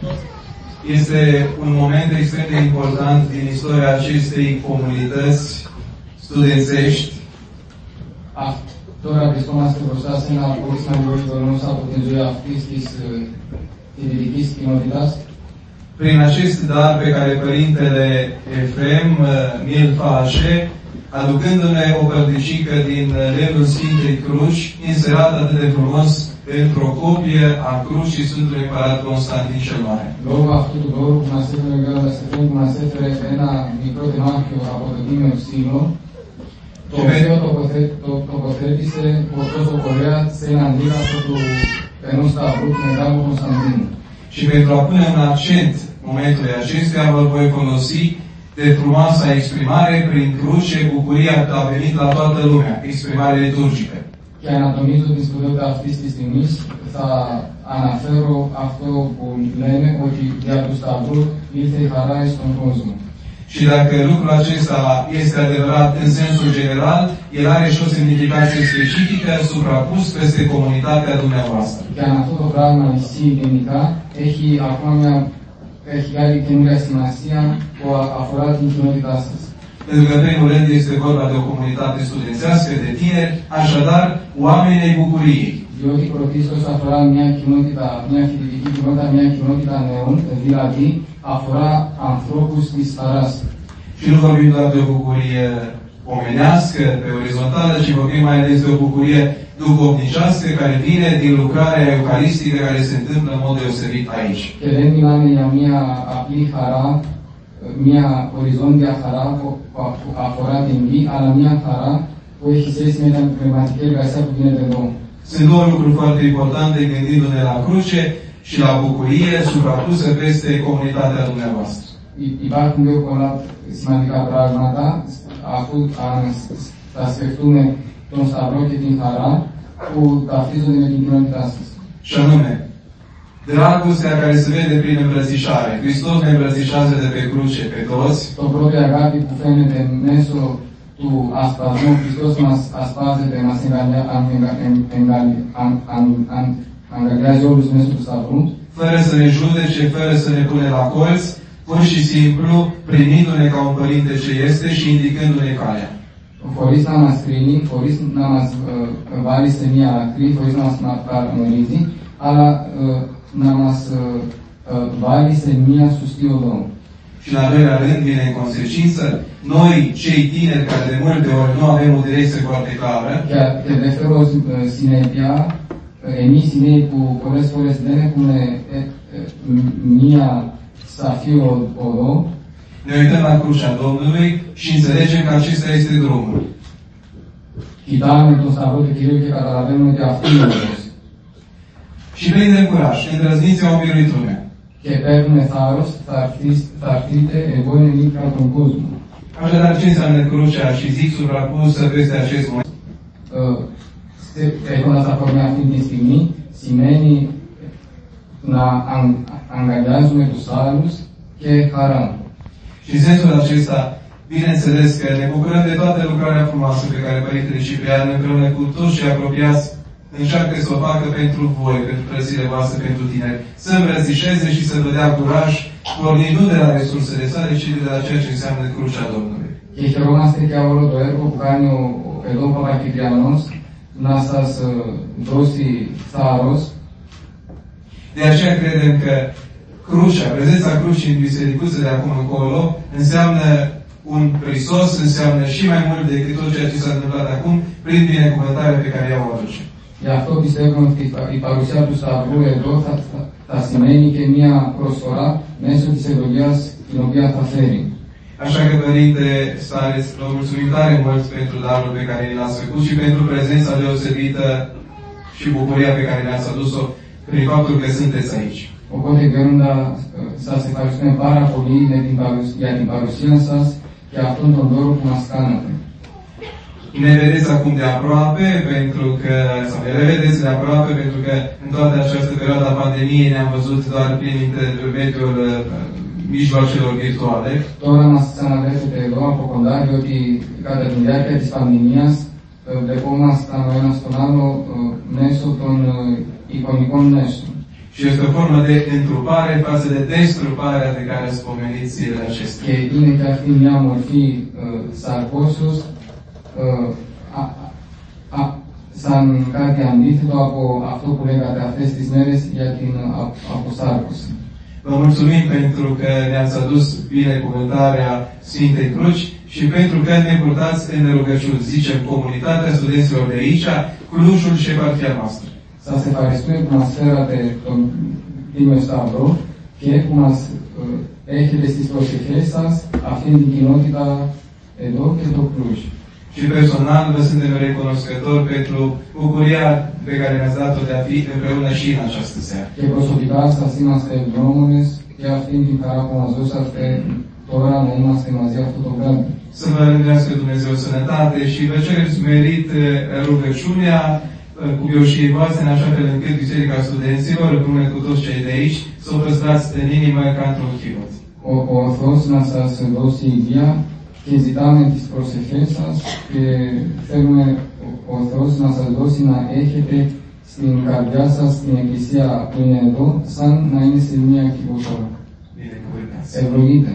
Este un moment extrem de important din istoria acestei comunități studențești. Τώρα βρισκόμαστε μπροστά σε ένα πολύ σημαντικό γεγονός από την ζωή αυτής της φοιτητικής κοινότητας. Prin acest dar pe care Părintele Efrem mi-l face, aducându-ne o părticică din lemnul Sfintei Cruci, inserat atât de frumos pentru o copie a crucii Sfântului Împărat Constantin cel Mare. Λόγω αυτού του δώρου που μας έφερε ο Γέροντας Εφρέμ, που μας έφερε ένα μικρό τεμάχιο από το Τίμιο Ξύλο, το οποίο τοποθέτησε ο τόσο Κορέα σε ένα αντίγραφο του ενός σταυρού του Μεγάλου Constantin. Și pentru a pune un accent momentului acestuia, vă voi folosi de frumoasa exprimare prin cruce, bucuria că a venit la toată lumea, exprimare liturgică. Και ανατομίζω την σπουδαιότητα αυτής της στιγμής, θα αναφέρω αυτό που λέμε ότι δια του Σταυρού ήρθε η χαρά στον κόσμο. Și dacă lucrul acesta este adevărat în sensul general, el are și o semnificație specifică suprapus peste comunitatea dumneavoastră. Και αν αυτό το πράγμα ισχύει γενικά, έχει άλλη καινούργια σημασία που αφορά την κοινότητά σας. Pentru că, în primul rând, este vorba de o comunitate studențească, de tineri, așadar, oamenii ai bucuriei. Διότι πρωτίστως αφορά μια κοινότητα, μια φοιτητική κοινότητα, μια κοινότητα νέων, δηλαδή αφορά ανθρώπους της χαράς. Și nu vorbim doar de o bucurie omenească, pe orizontală, ci vorbim mai ales de o bucurie duhovnicească care vine din lucrarea eucaristică care se întâmplă în mod deosebit aici. Και δεν μιλάμε για μια απλή χαρά, μια οριζόντια χαρά που αφορά την γη, αλλά μια χαρά που έχει σχέση με την πνευματική εργασία που γίνεται εδώ. Sunt două lucruri foarte importante gândindu-ne la cruce și la bucurie suprapusă peste comunitatea dumneavoastră. Υπάρχουν δύο πολλά σημαντικά πράγματα, αφού θα σκεφτούμε τον Σταυρό και την χαρά που ταυτίζονται με την κοινότητά σας. Și anume, dragostea care se vede prin îmbrățișare. Hristos ne îmbrățișează de pe cruce pe toți. Το πρώτο αγάπη που φαίνεται μέσω του ασπασμού, Χριστός μας ασπάζεται, μας αγκαλιάζει όλους μέσω του Σταυρού. Fără să ne judece, fără să ne pune la colț, pur și simplu primindu-ne ca un părinte ce este și indicându-ne calea. Χωρίς να μας κρίνει, χωρίς να μας βάλει σε μία άκρη, χωρίς να μας παραμερίζει, αλλά να μας βάλει σε μία σωστή οδό. Și în al doilea rând vine în consecință, noi, cei tineri, care de multe ori nu avem o direcție foarte clară, και δεύτερο συνέπεια, εμείς οι νέοι που πολλές φορές δεν έχουμε μία σαφή οδό, ne uităm la crucea Domnului și înțelegem că acesta este drumul. Κοιτάμε τον Σταυρό του Κυρίου και καταλαβαίνουμε ότι αυτή είναι ο οδός. Și prindem curaj, îndrăzniți au biruit lumea. Και παίρνουμε θάρρος, θα έρθετε, εγώ είναι νύχτα τον κόσμο. Așadar, ce înseamnă crucea și zic suprapusă peste acest moment? Έχοντας αφορμή αυτή τη στιγμή, σημαίνει να αγκαλιάζουμε τους άλλους και χαρά. Și în sensul acesta, bineînțeles că ne bucurăm de toată lucrarea frumoasă pe care Părintele Ciprian, împreună cu toți cei apropiați, încearcă să o facă pentru voi, pentru frățile voastre, pentru tineri, să îmbrățișeze și să vă dea curaj, pornind nu de la resursele sale, ci de la ceea ce înseamnă crucea Domnului. Και χαιρόμαστε για όλο το έργο που κάνει εδώ ο Παπακυπριανός να σας δώσει θάρρος. De aceea credem că crucea, prezența crucii în bisericuță de acum încolo, înseamnă un Hristos, înseamnă și mai mult decât tot ceea ce s-a întâmplat acum, prin binecuvântarea pe care ea o aduce. Γι' αυτό πιστεύουμε ότι η παρουσία του Σταυρού εδώ θα σημαίνει και μια προσφορά μέσω της ευλογίας την οποία θα φέρει. Așa că, Părinte Stareț, vă mulțumim tare mult pentru darul pe care l-ați făcut și pentru prezența deosebită și bucuria pe care ne-ați adus-o prin faptul că sunteți aici. Οπότε, Γέροντα, σας ευχαριστούμε πάρα πολύ για την παρουσία σας και αυτόν τον δώρο που μας κάνατε. Ne vedeți acum de aproape, pentru că, sau ne revedeți de aproape, pentru că în toată această perioadă a pandemiei ne-am văzut doar prin intermediul mijloacelor virtuale. Τώρα μας ξαναβλέπετε εδώ από κοντά, διότι κατά τη διάρκεια της πανδημίας βλεπόμασταν ο ένας τον άλλο μέσω των εικονικών μέσων. Și este o formă de întrupare față de destruparea de care spomeniți zilele acestea. Και είναι και αυτή μια μορφή σαρκώσεως, σαν κάτι αντίθετο από αυτό που λέγατε αυτές τις μέρες για την αποσάρκωση. Vă mulțumim pentru că ne-ați adus binecuvântarea Sfintei Cruci și pentru că ne purtați în rugăciuni, zicem, comunitatea studenților de aici, Clujul și eparhia noastră. Σας ευχαριστούμε που μας φέρατε τον Τίμιο Σταυρό και που μας έχετε στις προσευχές σας αυτήν την κοινότητα εδώ και στο Cluj. Și personal vă suntem recunoscători pentru bucuria pe care ne-ați dat-o de a fi împreună și în această seară. Και προσωπικά σας είμαστε ευγνώμονες για αυτήν την χαρά που μας δώσατε τώρα να είμαστε μαζί αυτό το βράδυ. Să vă rândească Dumnezeu sănătate și vă cereți merit rugăciunea cuvioșiei voastre, în așa fel încât Biserica Studenților, împreună cu toți cei de aici, să o păstrați în inimă ca într-un chivot. Ο Θεός να σας δώσει υγεία και ζητάμε τις προσευχές σας και θέλουμε ο Θεός να σας δώσει να έχετε στην καρδιά σας την Εκκλησία που είναι εδώ, σαν να είναι σε μια κυβωτόρα. Ευλογείτε.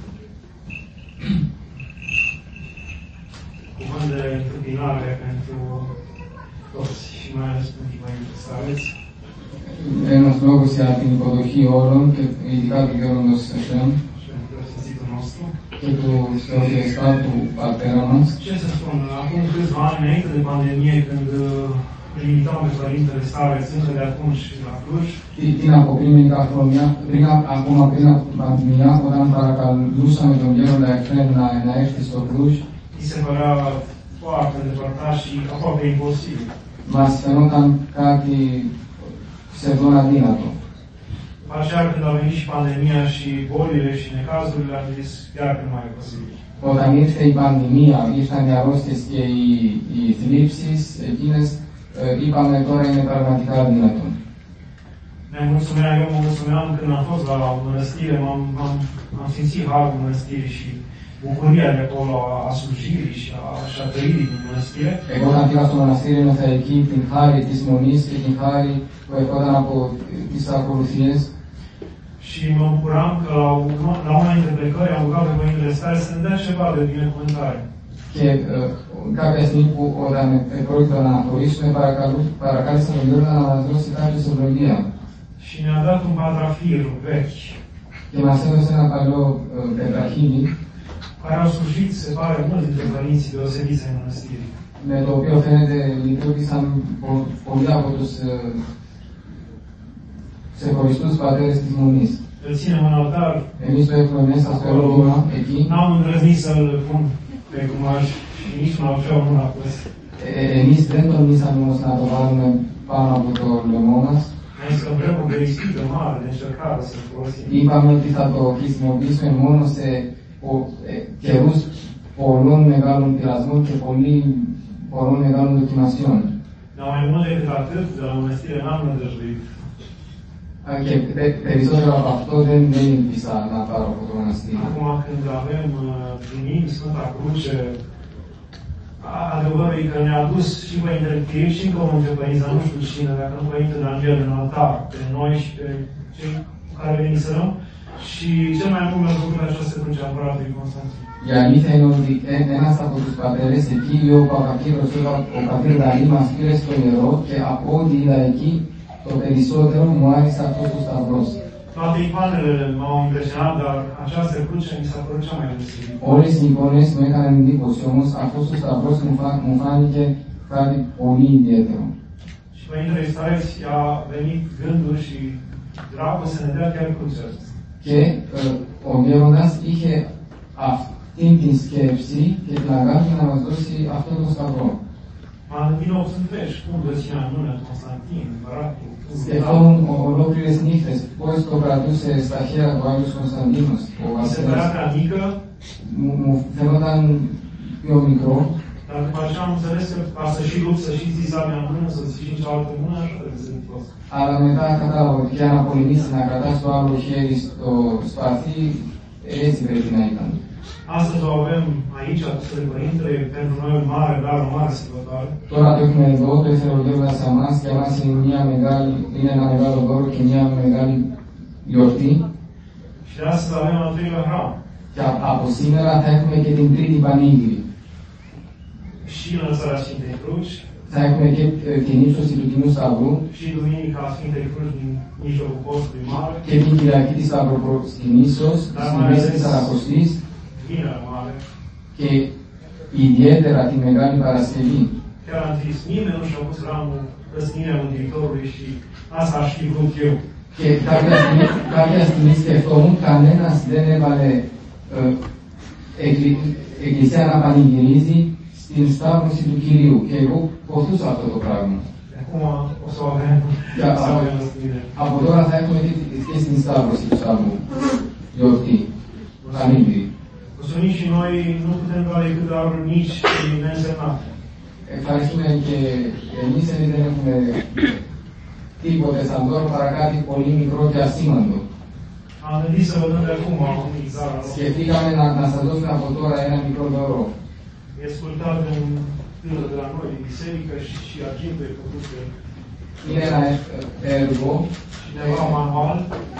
Cuvânt de întâmpinare pentru toți și mai ales pentru voi interesați. Ένας λόγος για την υποδοχή όλων και ειδικά του γέροντος Εφραίμ και του Θεοφιλεστά του πατέρα μας. Ce să spun, acum câțiva ani înainte de pandemie, când îl invitam pe Părintele Stareț încă de atunci la Cluj, Τι να πω, ακόμα πριν από την πανδημία, όταν παρακαλούσαμε τον γέροντα Εφραίμ να έρθει στο Cluj, mi se părea foarte îndepărtat și aproape imposibil. Μας φαινόταν κάτι σχεδόν αδύνατο. După aceea, când a venit și pandemia și bolile și necazurile, am zis chiar că nu mai e posibil. Όταν ήρθε η πανδημία, ήρθαν οι αρρώστιες και οι θλίψεις εκείνες, είπαμε τώρα είναι πραγματικά αδύνατο. Eu mă mulțumeam când am fost la mănăstire, am simțit harul mănăstirii și bucuria de acolo a slujirii și a trăirii din mănăstire. Εγώ όταν πήγα στο μοναστήρι ένιωθα εκεί την χάρη της μονής και την χάρη που ερχόταν από τις ακολουθίες. Și mă bucuram că la una dintre plecări am rugat pe Părintele Stareț să-mi dea ceva de binecuvântare. Και κάποια στιγμή που όταν πρόκειται να αναχωρήσουμε, παρακάλεσα τον Γιώργο να μας δώσει κάποια ευλογία. Și ne-a dat un patrafir vechi. Και μας έδωσε ένα παλιό τετραχύλι, care au slujit, se pare, mulți dintre părinții deosebiți ai mănăstirii. με το οποίο φαίνεται λειτουργήσαν πολλοί από τους ξεχωριστούς πατέρες της Μονής. Îl ținem în altar. Εμείς το έχουμε μέσα στο ερώτημα εκεί. N-am îndrăznit să-l pun pe cumaj și nici nu aveau mâna pus. Εμείς δεν τολμήσαμε όμως να το βάλουμε πάνω από το λαιμό μας. Am zis că vrem o verispită mare de încercare să-l folosim. Είπαμε ότι θα το χρησιμοποιήσουμε μόνο σε καιρούς πολλών μεγάλων πειρασμών και πολλών μεγάλων δοκιμασιών. Dar mai mult decât atât, de la mănăstire n-am nădăjduit. Και περισσότερο από αυτό δεν ήλπισα να πάρω από το μοναστήρι. Acum când primim Sfânta Cruce, adevărul e că ne-a adus și Părintele Chiric și încă unul dintre părinți, dar nu știu cine, dacă nu Părintele Angel în altar, pe noi și pe cei cu care veniserăm. Și cel mai mult mi-a făcut această cruce a Împăratului Constantin. Η αλήθεια είναι ότι ένας από τους πατέρες εκεί, ο πατήρ Δαλή μας πήρε στο ιερό και από ό,τι είδα εκεί, το περισσότερο μου άρεσε αυτός ο σταυρός. Toate icoanele m-au impresionat, dar această cruce mi s-a părut cea mai deosebită. Όλες οι εικόνες μου έκαναν εντύπωση, όμως αυτός ο σταυρός μου φάνηκε κάτι πολύ ιδιαίτερο. Și Părintele Stareț i-a venit gândul și dragul să ne dea chiar crucea asta. Και ο γέροντας είχε αυτή την σκέψη και την αγάπη να μας δώσει αυτό το σταυρό. M-am gândit la 80 cum îl ținea în mână Constantin, împăratul. Σκεφτόμουν ολόκληρες νύχτες πώς το κρατούσε στα χέρια του Άγιος Κωνσταντίνος, ο Mi se βασιλιάς. părea prea mică, Μου φαινόταν πιο μικρό, dar după aceea am înțeles că ca să și lupt, să și ții sabia în mână, să ții și în cealaltă mână, așa trebuie să fie fost. αλλά μετά κατάλαβα ότι για να πολεμήσει να κρατάς το άλλο χέρι στο σπαθί, έτσι πρέπει να ήταν. Astăzi o avem aici, alături de Părintele, pentru noi un mare dar, o mare sărbătoare. Τώρα το έχουμε εδώ, το ήθελε ο Δεύλας σε εμάς, για μας είναι ένα μεγάλο δώρο και μια μεγάλη γιορτή. Și de astăzi avem al treilea hram. Και από σήμερα θα έχουμε και την τρίτη πανήγυρη. Și înălțarea Sfintei Cruci. Θα έχουμε και την ύψωση του Κοινού Σταυρού. Și Duminica Sfintei Cruci din mijlocul postului mare. Και την Κυριακή της Σταυροπροσκυνήσεως, στη μέση της Ανακοστής. Vinerea mare. Και ιδιαίτερα τη Μεγάλη Παρασκευή. Chiar am zis, nimeni nu și-a pus ramul răstignirea Mântuitorului și asta aș fi vrut eu. Και κάποια στιγμή σκεφτόμουν, κανένας δεν έβαλε εκκλησία να πανηγυρίζει στην Σταύρωση του Κυρίου. Και εγώ ποθούσα αυτό το πράγμα. Από τώρα θα έχουμε και στην Σταύρωση του Σταύρου γιορτή, πανηγύρι. Mulțumim și noi nu putem lua decât daruri mici și neînsemnate. Ευχαριστούμε και εμείς δεν έχουμε τίποτε σαν δώρο παρά κάτι πολύ μικρό και ασήμαντο. Am gândit să vă dăm de acum un mixar. Σκεφτήκαμε να σας δώσουμε από τώρα ένα μικρό δώρο. E ascultat în târă de la noi, din biserică și arginte făcute. Είναι ένα έργο și ceva manual.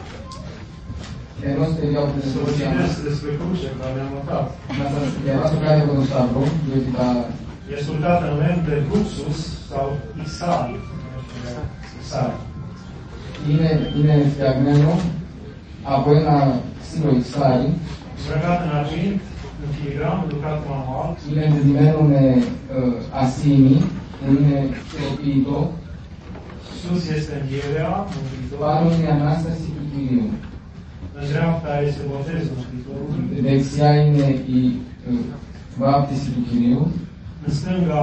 Ενός παιδιού από την Să vă citesc despre cruce, care mi-am notat. Να σας διαβάσω κάτι από τον Σταυρό, διότι θα... E ascultat în lemn de Bruxus sau Ixari. Είναι φτιαγμένο από ένα ξύλο Ixari. Îmbrăcat în argint, în filigran, lucrat manual. Είναι εντυμένο με ασήμι, είναι θεοποιητό. Sus este învierea Mântuitorului. Πάνω είναι η Ανάσταση του Κυρίου. În dreapta este botezul Mântuitorului. Δεξιά είναι η βάπτιση του Κυρίου. În stânga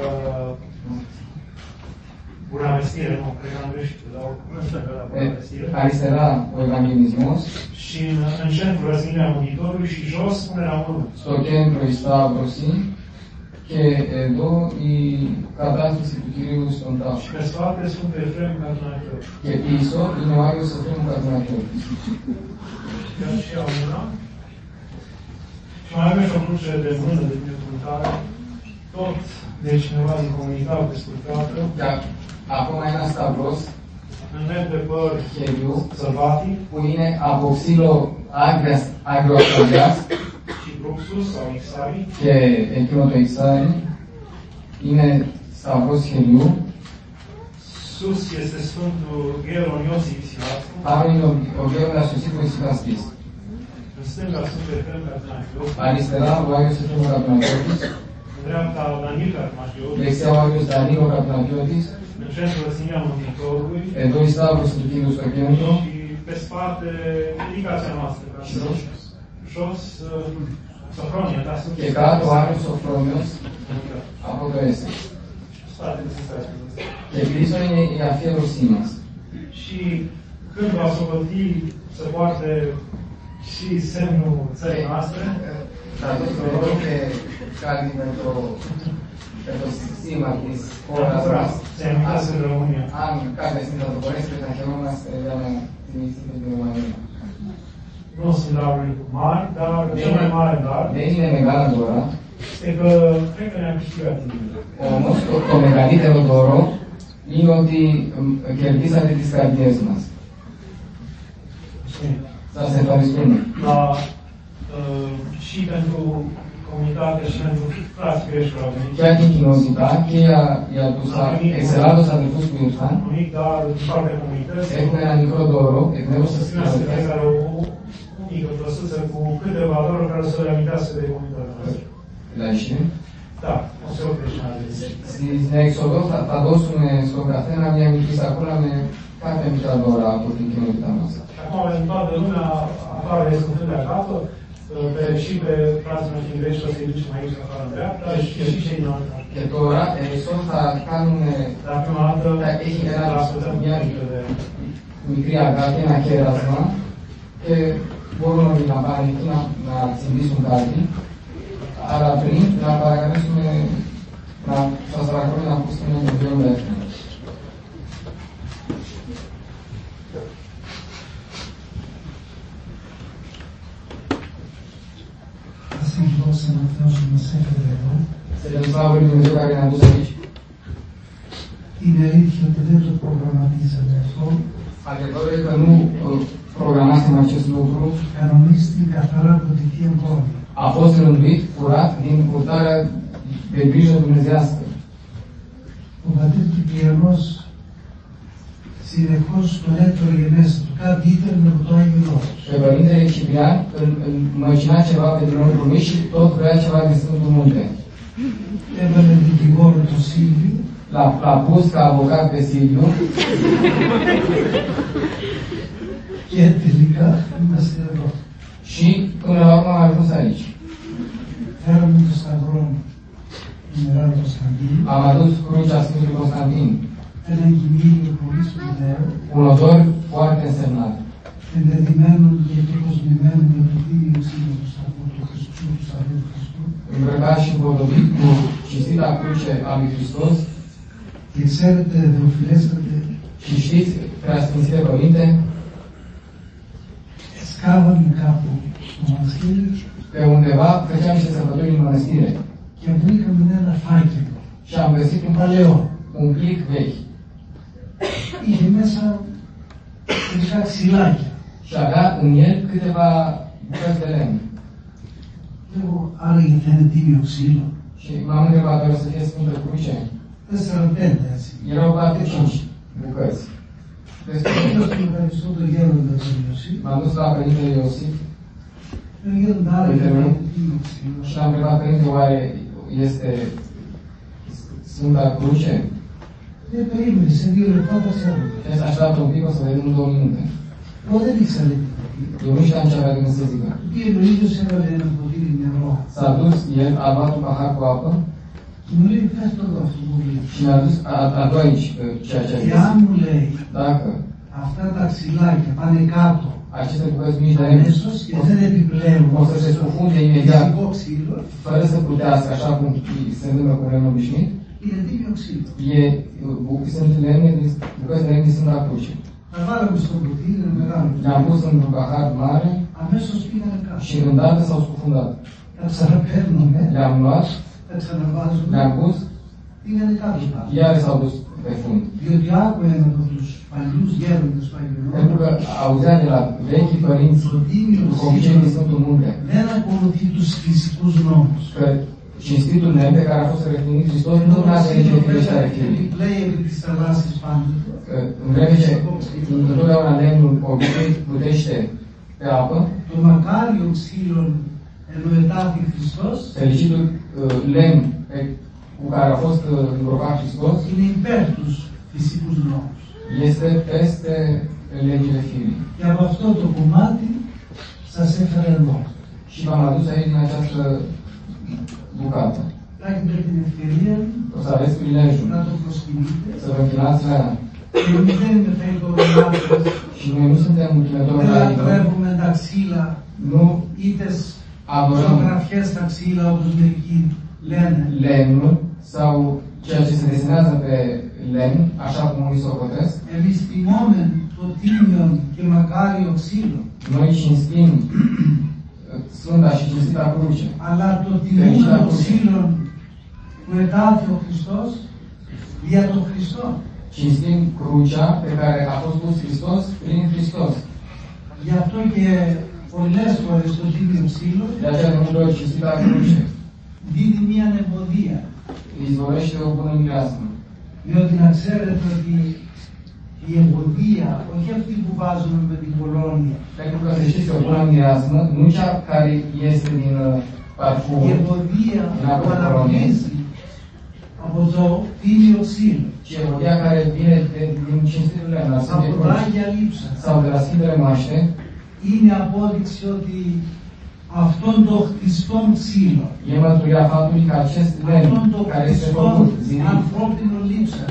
Bunavestire, nu, cred că am greșit, dar în stânga la Bunavestire. Αριστερά ο Ευαγγελισμός. Și în centru răzgândirea Mântuitorului și jos punerea mânuții. Στο κέντρο η Σταύρωση και εδώ η κατάσταση του Κυρίου στον τάφο. Și pe spate Sfântul Efrem Catunachiotis. Και πίσω είναι ο Άγιος Εφραίμ Catunachiotis. Chiar și au una. Și mai avem și o cruce de mână de binecuvântare. Tot de cineva din comunitate sculptată. Ακόμα ένα σταυρός În lemn de păr χεριού sălbatic. που είναι από ξύλο αγροασταλιάς Și Bruxus sau Ixari. και εκείνο το Ixari είναι σταυρός χεριού. Sus este Sfântul Gheron Iosif Silascu. Πάνω είναι ο Γέροντας Ιωσήφος Ιχαστής. În stânga Sfântul Efrem Catunachiotis. Αριστερά ο Άγιος Εφραίμ Catunachiotis. În dreapta Daniel Catunachiotis. Δεξιά ο Άγιος Δανίλο Catunachiotis. În centru răstignirea Mântuitorului. Εδώ η Σταύρωση του Κυρίου στο κέντρο. Și pe spate indicația noastră. Jos Sofronia, da? Και κάτω ο Άγιος Σοφρόνιος από το Έσσεξ. Και πίσω είναι η αφιέρωσή μας. Și când va socoti să poarte și semnul țării noastre, Θα δώσω λόγο και κάτι με το σήμα της χώρας μας. Αν κάποια στιγμή θα το μπορέσετε, θα χαιρόμαστε για να θυμηθείτε την Ρουμανία. nu sunt daruri mari, dar cel mai mare dar Δεν είναι μεγάλα δώρα, este că cred că ne-am câștigat inimile. όμως το μεγαλύτερο δώρο είναι ότι κερδίσατε τις καρδιές μας. Σας ευχαριστούμε. Și pentru comunitate și pentru frații greși care au venit. Για την κοινότητα και για τους εξελάδους αδελφούς που ήρθαν. Un mic dar din partea comunității. Έχουμε ένα μικρό δώρο εκ μέρους της κοινότητας. Care o mică plăsuță cu câteva valori care să le amintească de comunitatea noastră. Δηλαδή, Da, o să oprești mai des. στην έξοδο θα δώσουμε στον καθένα μια μικρή σακούλα με κάποια μικρά δώρα από την κοινότητά μας. Acum avem toată lumea, afară de Sfântul de acasă, și pe frații noștri greci o să-i ducem aici afară în dreapta și cei din altă. Και τώρα εδώ θα κάνουμε Dar prima dată έχει ένα ascultăm μια mică de μικρή αγάπη, ένα κέρασμα και μπορούν όλοι να πάνε εκεί να τσιμπήσουν κάτι. Αλλά πριν να παρακαλέσουμε, σας παρακαλώ να ακούσουμε ένα βιβλίο δεύτερο. rog să mă trău și mă sfere rău. Să dăm slavă lui Dumnezeu care ne-a dus aici. Tinerii și trebuie programatizăm αυτό. Adevărul e că nu programasem acest lucru. Canonistic afară de timpul. A fost rânduit, curat, din purtarea de grijă dumnezească. Ο πατήρ Κυπριανός συνεχώς στον έτρωγε μέσα του, κάτι ήταν με το Άγιο Λόγος. Pe Părintele Ciprian îl măcina ceva pe dinăuntru lui și tot vrea ceva din Sfântul Munte. Έβαλε δικηγόρο το Σίλβιο. L-a pus ca avocat pe Silviu. Και τελικά είμαστε εδώ. Și până la urmă am ajuns aici. Φέραμε το σταυρό του Μεγάλου Κωνσταντίνου. Am adus crucea Sfântului Constantin. Ένα γυμνίο πολύ σπουδαίο. Un odor foarte însemnat. Ενδεδειμένο και κοσμημένο με το Κύριο Σύλλο του Σταυρού του Χριστού, του Σταυρού του Χριστού. Îmbrăcat și împodobit cu cinstita cruce a lui Hristos. Και ξέρετε, Θεοφιλέστατε, Și știți, Preasfințite Părinte, σκάβαμε κάπου στο μοναστήρι pe undeva făceam niște sărbători în mănăstire. και βρήκαμε ένα φάκελο. Și am găsit un Παλαιό. un plic vechi. Είχε μέσα μερικά ξυλάκια. Și avea în el câteva bucăți de lemn. Λέω, άραγε θα είναι τίμιο ξύλο. Și m-am întrebat, o să fie Sfântă Cruce? 4-5 έτσι. Erau poate 5 bucăți. Θέλω στον ευχαριστώ τον γέροντα τον Ιωσήφ. M-am dus la Părintele Iosif Τον γέροντα άραγε θα είναι τίμιο ξύλο. și l-am întrebat, Părinte, oare este Sfânta Cruce? Δεν περίμενε, σε 2 λεπτά θα σε άραγε. Și să așteaptă un pic, o să vedem în 2 minute. Εγώ δεν ήξερα τι. Eu nu știam ce avea de gând să zică. Πήγαινε ο ίδιος έβαλε ένα ποτήρι νερό. S-a dus el, a luat un pahar cu apă Και μου λέει, πες το εδώ αυτό που λέει. și mi-a dus, a doua aici, ceea ce a zis. Εάν μου λέει, Dacă αυτά τα ξυλάκια πάνε κάτω, aceste bucăți mici de lemn αμέσως και δεν επιπλέουν o să se scufunde imediat, φυσικό ξύλο, fără să plutească, așa cum se întâmplă cu lemnul obișnuit, είναι τίμιο ξύλο. sunt lemne, bucăți de lemn din Sfânta Cruce. Τα βάλαμε στο ποτήρι, είναι μεγάλο. Le-am pus într-un pahar mare Αμέσως πήγανε κάτω. și îndată s-au scufundat. Τα ξαναπαίρνουμε, Le-am luat, τα ξαναβάζουμε, le-am pus, πήγανε κάτω πάλι. iar s-au dus pe fund. Διότι άκουε ένα από τους παλιούς γέροντες του Pentru că Αγιονού, auzea de la vechii părinți, το τίμιο cu obicei din ξύλο Sfântul Munte, δεν ακολουθεί τους φυσικούς νόμους. că cinstitul lemn pe care a fost răstignit Hristos nu urmează nicio firește ale firii. Λέει επί της θαλάσσης πάντοτε. În vreme ce întotdeauna lemnul obicei plutește pe apă, Το μακάριο ξύλο εννοετάθη Χριστός fericitul lemn cu care a fost îngropat Hristos είναι υπέρ τους φυσικούς νόμους. este peste legile firii. Και από αυτό το κομμάτι σας έφερα εδώ. Și v-am adus aici din această bucată. Θα έχετε την ευκαιρία O să aveți prilejul να το προσκυνείτε. să vă închinați la ea. Εμείς δεν είμαι φαϊτογονάτες, Și noi nu suntem închinători δεν la idol, λατρεύουμε τα ξύλα, nu είτε adorăm ζωγραφιές στα ξύλα όπως μερικοί λένε. lemnul sau ceea ce se desenează pe lemn, așa cum unii socotesc. Εμείς τιμούμε το τίμιο και μακάριο ξύλο. Noi cinstim Sfânta și cinstita cruce. Αλλά το τιμούμενο ξύλο που ετάθη ο Χριστός δια τον Χριστό. Cinstim crucea pe care a fost pus Hristos prin Hristos. Γι' αυτό και πολλές φορές το τίμιο ξύλο De aceea de multe ori cinstita cruce δίνει μια εμποδία. izvorăște o bună mireasmă. Διότι να ξέρετε ότι η εμποδία, όχι αυτή που βάζουμε με την κολόνια, Pentru că să știți că o bună mireasmă, nu cea care este din η parfum, εμποδία που αναπτύσσει από το τίμιο ξύλο, ci evodia care vine din cinstitul lemn, la Sfinte από τα Cruci, Άγια Λείψα, sau de la Sfintele Moaște, είναι απόδειξη ότι αυτόν το χτιστό ξύλο, e mărturia faptului că acest lemn αυτόν το care este χτιστό făcut, zidit, ανθρώπινο λείψα,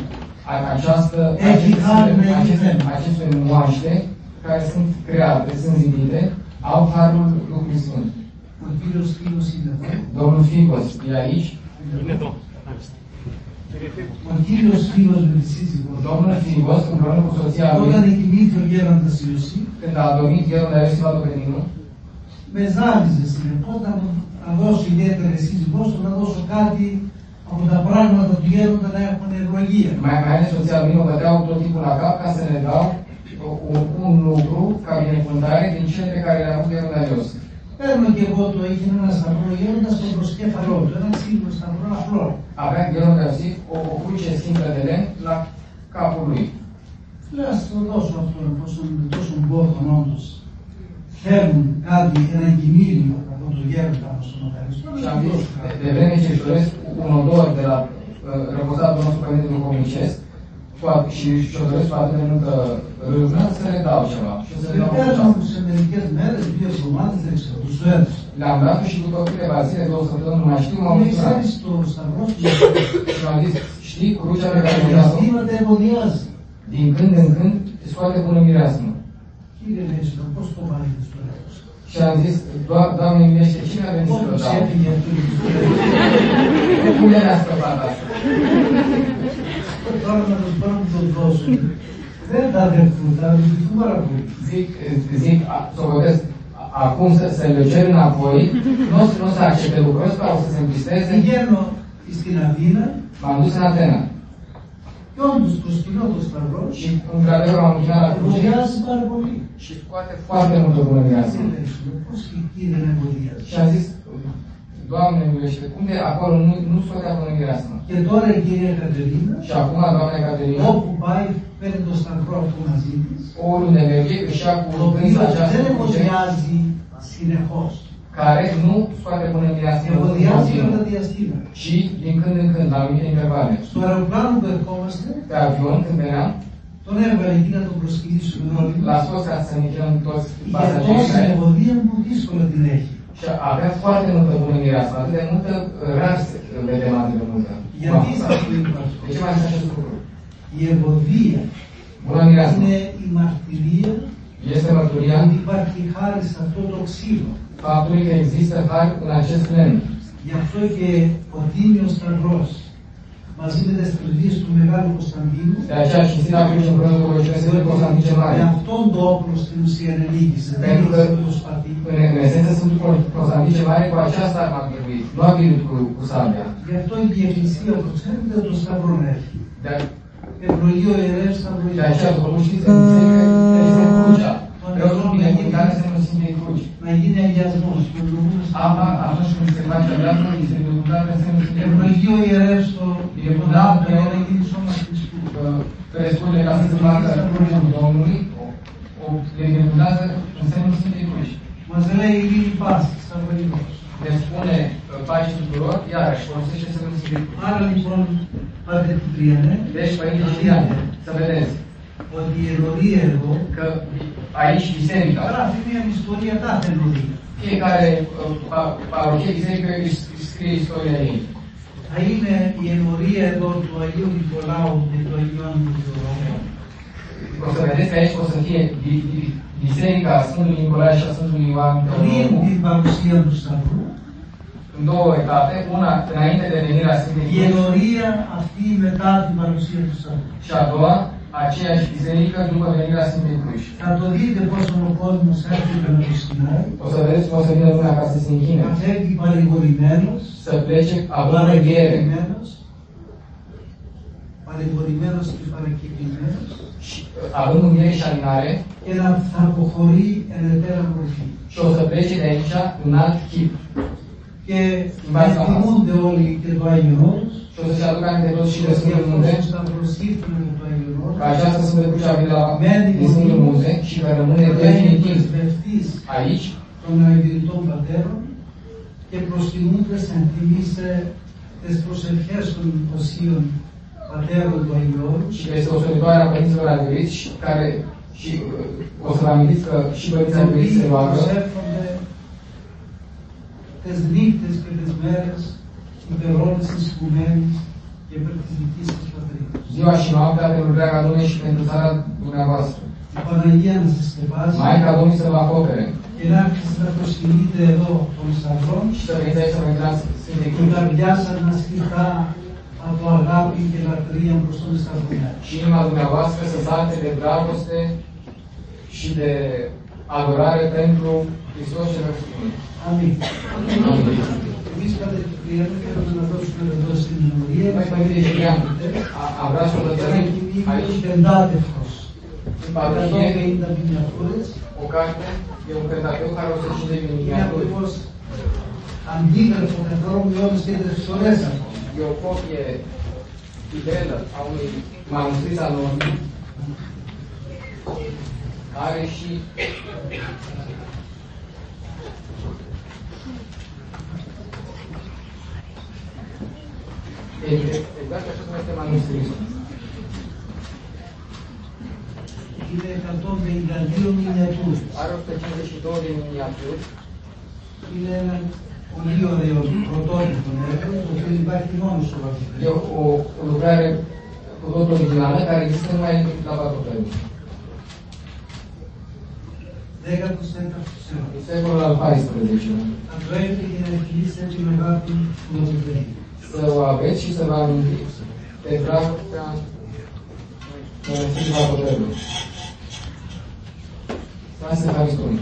aceste moaște care sunt create, sunt zidite, au harul Duhului Sfânt. ο κύριος Φίλος είναι εδώ, Domnul Figos e aici. ο κύριος Φίλος με τη σύζυγό του, Domnul Figos, împreună cu soția lui, όταν κοιμήθηκε ο γέροντας Ιωσήφ, când a dormit el unde a Iosif Alopeninul, με ζάλιζε συνεχώς να δώσω ιδιαίτερα σύζυγός του, να δώσω κάτι από τα πράγματα του γέροντα να έχουν ευλογία. Mai ales soția lui mă băteau tot timpul la cap ca să ne dau un lucru ca binecuvântare din cele pe care le-a avut gărul Iosif. Παίρνω και εγώ το είχε ένα σταυρό γέροντα στο προσκέφαλό του, ένα σύμβολο σταυρό απλό. Avea gărul Iosif o cruce simplă de lemn la capul lui. Λέω ας το δώσω αυτό, τόσο μπόρτον όντως. Θέλουν κάτι, ένα εγκυμήλιο από το γέροντα μας τον ευχαριστώ. Și am zis, de vreme ce își doresc un odor de la răposatul nostru părinte duhovnicesc și și-o doresc cu atât de multă râvnă, să le dau ceva. Și să le dau Παίρνω σε μερικές μέρες, 2 εβδομάδες, δεν ξέρω, τους το έδωσα. Le-am dat și după câteva zile, 2 săptămâni, nu mai știu, m-am Μου uitat. ξέρεις το σταυρό του Și m-am zis, știi, crucea pe care mi-a dat διαστήματα εμβολιάζει. din când în când scoate bună mireasmă. Κύριε Νέσορα, πώς το βάλετε στο έδωσα. Și am zis, Doamne miluiește, cine a venit să-l Πώς dau? έφυγε αυτό το έδωσα. Cum le-a scăpat asta? Τώρα να τους πάρουν τον δώσουν. Δεν θα δεχθούν, θα λυπηθούν πάρα πολύ. Zic, socotesc, acum să le cer înapoi, nu o să accepte lucrul ăsta, o să se întristeze. Πηγαίνω στην Αθήνα M-am dus în Atena και όντως προσκυνώ το σταυρό și într-adevăr m-am închinat la cruce εμβολιάζει πάρα πολύ. și scoate foarte multă bună mireasmă. Κύριε Νέσορα, πώς και κύριε να εμβολιάζει. Și am zis, Doamne miluiește, cum de acolo nu scotea bună mireasmă? Και τώρα η κυρία Κατερίνα, Și acum, Doamne Caterina, όπου πάει, παίρνει το σταυρό αυτό μαζί της, oriunde merge, își ia cu το prânza οποίο această δεν cruce, εμβολιάζει συνεχώς. care nu scoate bună mireasmă în Εμβολιάζει continuu, όλα τα διαστήματα. ci din când în când, la anumite intervale. Στο αεροπλάνο που ερχόμαστε, Pe avion, când veneam, τον έβγαλε εκεί να τον προσκυνήσουμε όλοι. l-a scos ca să ne închinăm toți Η pasagerii τόση care εμβολία που δύσκολα την έχει. și avea foarte multă bună mireasmă, atât de multă, rar să vedem atât de multă. Γιατί σας το είπα αυτό. De ce mai este acest lucru? Η εμβολία Bună mireasmă είναι η μαρτυρία este mărturia ότι υπάρχει χάρη σε αυτό το ξύλο. faptului că există har în acest lemn. Γι' αυτό και ο Τίμιος Σταυρός μαζί με τις πρεσβείες του Μεγάλου Κωνσταντίνου De aceea și Sfânta Cruce împreună cu Rugăciunea Constantin cel Mare. με αυτόν το όπλο στην ουσία ενελίγησε. Δεν Pentru că, είχε το σπαθί. în esență, Sfântul Constantin cel Mare cu aceasta a biruit, nu a biruit cu sabia. Γι' αυτό η Εκκλησία, όπως ξέρετε, το Σταυρό έχει. De Ευλογεί ο ιερεύς Σταυρό. aceea, după cum știți, în biserică este crucea. Preotul binecuvântare semnul Sfintei Cruci. Να γίνει αγιασμός. Και ο Dumnezeu Apa, atunci când se face aveatul, este binecuvântată semnul Sfintei Cruci. ευλογεί ο ιερεύς το binecuvântat να γίνει σώμα Χριστού. Presupune ca să se facă crucea Domnului, o binecuvântată în semnul Sfintei Cruci. Μας λέει η Λίγη Πάσχη, Σταυρολικός. Ne spune pace tuturor, iarăși folosește semnul Sfintei Cruci. Άρα λοιπόν, Πάτερ Κυπριανέ, Deci, Părinte Ciprian, să vedeți ότι η ενορία εδώ că aici biserica, γράφει μια ιστορία κάθε ενορία. fiecare parohie, biserică își scrie istoria ei. Θα είναι η ενορία εδώ του Αγίου Νικολάου και του Αγίου Αντιδιορόμου. O să vedeți că aici o să fie biserica Sfântului Nicolae și a Sfântului Ioan Πριν Teologul, την παρουσία του Σταυρού, în două etape, una înainte de venirea Sfintei η Cruci ενορία αυτή μετά την παρουσία του Σταυρού. și a doua, aceeași biserică după venirea Sfintei Cruci. Θα το δείτε πώς ο κόσμος έρχεται να το σκηνάει, O să vedeți cum o să vină lumea ca să se închine, να φεύγει παρηγορημένος, să plece având înviere παρηγορημένος και παρακεκλημένος, și având înviere și alinare και να θα αποχωρεί εν ετέρα μορφή. și o să plece de aici în alt chip. Και να θυμούνται όλοι και το Άγιον Όρος, Și o să-și aducă aminte toți și de Sfântul Munte, στα προσήφθηνα με το Άγιον că Όρος, această Sfântă Cruce a venit din Sfântul Munte și că rămâne definitiv πρεσβευτής aici των αειδηρητών πατέρων και προσκυνούνται σαν τιμήσε τις προσευχές των οσίων πατέρων του Αγίου Όρους, și este o solitoare a Părinților Adeveriți și care și o să vă amintiți că și Părinții Adeveriți se roagă προσεύχονται τις νύχτες και τις μέρες υπέρ όλης της οικουμένης και υπέρ της δικής σας πατρίδας. ziua și noaptea pentru întreaga lume și pentru țara dumneavoastră. Η Παναγία να σας σκεπάζει Maica Domnului să vă acopere και να έρθετε να προσκυνείτε εδώ των Σταυρών și să veniți aici să vă intrați Sfintei και η Cruci καρδιά σας να σκυρτά από αγάπη και λατρεία προς τον Σταυρό. și inima dumneavoastră să salte de dragoste și de adorare pentru Hristos cel răstignic. Amin. Iubiți frate și prieteni, că Dumnezeu și Dumnezeu în memorie, Mai Părinte Julian, am vrea să lăsărim aici pendate fost. în Pavlie Ainda miniaturas. o carte, e un pentateu care o să cite din miniaturi. Antică, făcătorul meu este de Soresa. E o copie fidelă a unui manuscris anonim. Are și exact așa cum este manuscrisul. Ile carton de Igaldio miniaturi. Are 152 de miniaturi. Ile un io de prototipo, un patrimonio sulla E o lucrare cu tot originală care există numai la Patru. Decatul Sfânta Fusiune. În secolul al XIV-lea. Atrăiște că ne filise cineva în Lozăvării. Să o aveți și să vă amintiți de dragostea Mănăstirii Patru. Stai să faci spune.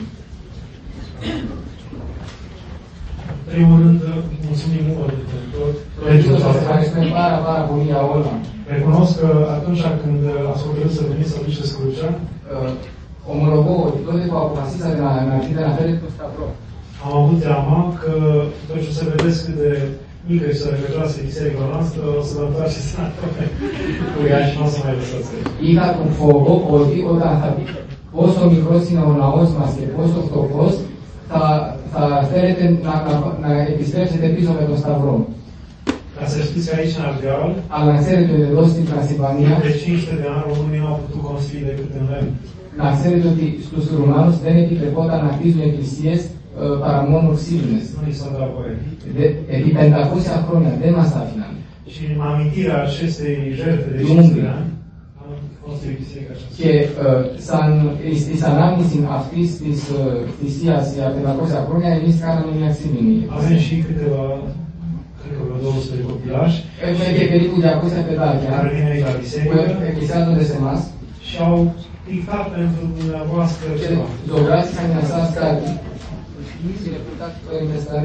În primul rând, mulțumim mult pentru tot. Proiectul să se faci spune para bunia Olma. Recunosc că atunci când ați hotărât să veniți să duceți crucea, Omologou, toate cu apocasisa de la Martina la fel cu Stavro. am avut teama că după ce o să vedeți cât de mică și sărăcăjoasă e biserica noastră, o să vă întoarceți înapoi cu ea și nu o să mai lăsați. Ica cu fogo, ori o data. Posto microsina una osma, che posto topos, θα θέλετε να επιστρέψετε πίσω με τον Σταυρό. Ca să știți că aici în Ardeal, Αλλά να ξέρετε ότι εδώ στην Τρανσιλβανία, de 500 de ani, românii nu au putut construi decât în lemn. να ξέρετε ότι στους Ρουμάνους δεν επιτρεπόταν να χτίζουν εκκλησίες παρά μόνο ξύλινες. Nu ni s-a dat voie. Επί 500 χρόνια δεν μας τα άφηναν. Și în amintirea acestei jertfe de 500 de ani, am construit biserica aceasta. Και εις ανάμνηση αυτής της θυσίας για 500 χρόνια εμείς κάναμε μια ξύλινη. Avem și câteva, cred că vreo 200 copilași, Έχουμε και περίπου 200 παιδάκια care vin aici la που biserică εκκλησιάζονται σε εμάς și au dictat pentru dumneavoastră και ceva. ζωγράφησαν για εσάς κάτι. Το investare.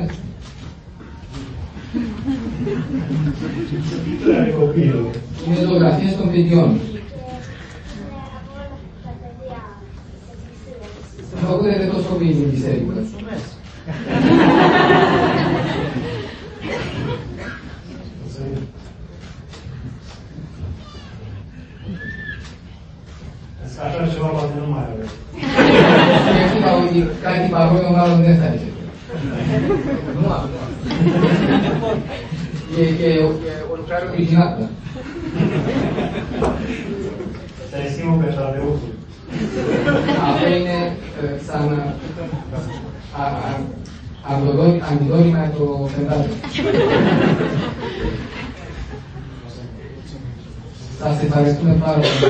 Are copilul. Είναι ζωγραφίες των παιδιών. Sunt făcute de toți copiii din biserică. Așa ceva poate nu mai avem. Κάτι παρόμοιο μάλλον δεν θα έχετε. Και ο lucrare originală. Să estimă pe Tadeusul. Αυτό είναι σαν αντιδόρυμα το πεντάδιο. Σας ευχαριστούμε πάρα πολύ.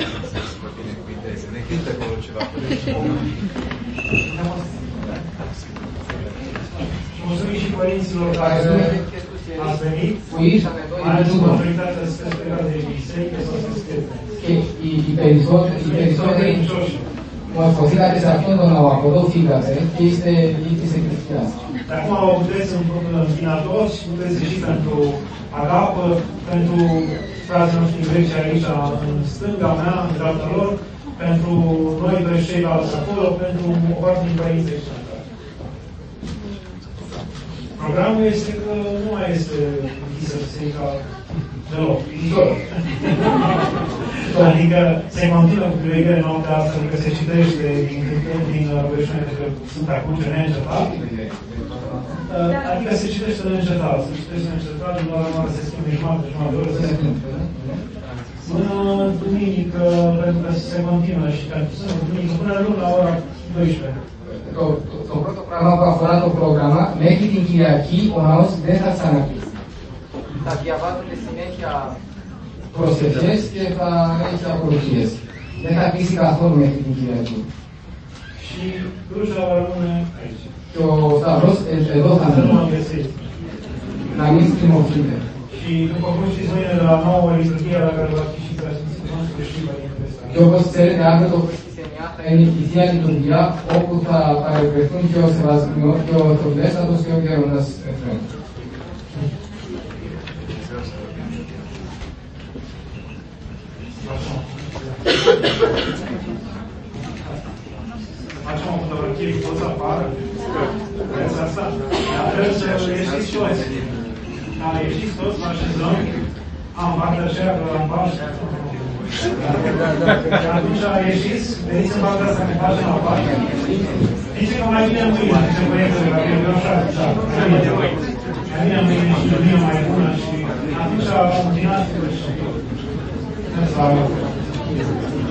Mulțumim și părinților care ați venit. Mai ales autoritatea specială de biserică sau să scrie. Και οι περισσότεροι μορφωθήκατε σε αυτόν τον ναό, από εδώ φύγατε και είστε της εκκλησιάς. Acum puteți împinatori și puteți ieși pentru agapă, pentru frații noștri greci aici în stânga mea, în dreapta lor, pentru noi pe ceilalți acolo, pentru o parte din părinți aici. Programul este că nu mai este închisă biserica deloc. Adică se continuă cu priveghere noaptea asta, adică se citește din rugăciune către Sfânta Cruce neîncetat. Adică se citește neîncetat, se citește neîncetat, din ora noastră se schimbe jumătate de oră, până duminică, pentru că se continuă și pentru sâmbătă, duminică, până luni la ora 12. Το πρώτο πράγμα που αφορά το πρόγραμμα, μέχρι την Κυριακή ο ναός δεν θα ξανακλείσει. Θα διαβάζονται συνέχεια προσευχές και θα έχει απολογίες. Δεν θα κλείσει καθόλου μέχρι την Κυριακή. Și crucea va rămâne aici. Και ο Σταυρός εδώ θα Nu m-am μείνει. găsit. Να μην στριμωχτείτε. Și după cum știți, mâine de la 9 liturghia la care va fi și preasfințitul nostru și Părintele Sfânt. Και όπως ξέρετε, αύριο το πρωί στις 9 iniziali lunghia, oputa pare pretun che o trudesc atunci că eu chiar un efrem. Facem o fotografie cu toți apară. Vreți asta? Dar să ieșiți toți. Da, ieșiți toți, vă așezăm. Am partea aceea că am paște. Atunci ieșiți, veniți în partea asta că facem la parte. Zice că mai bine mâine, zice băiețele, că eu așa, da. Mai bine mâine și lumina mai bună și atunci ordinați-vă și...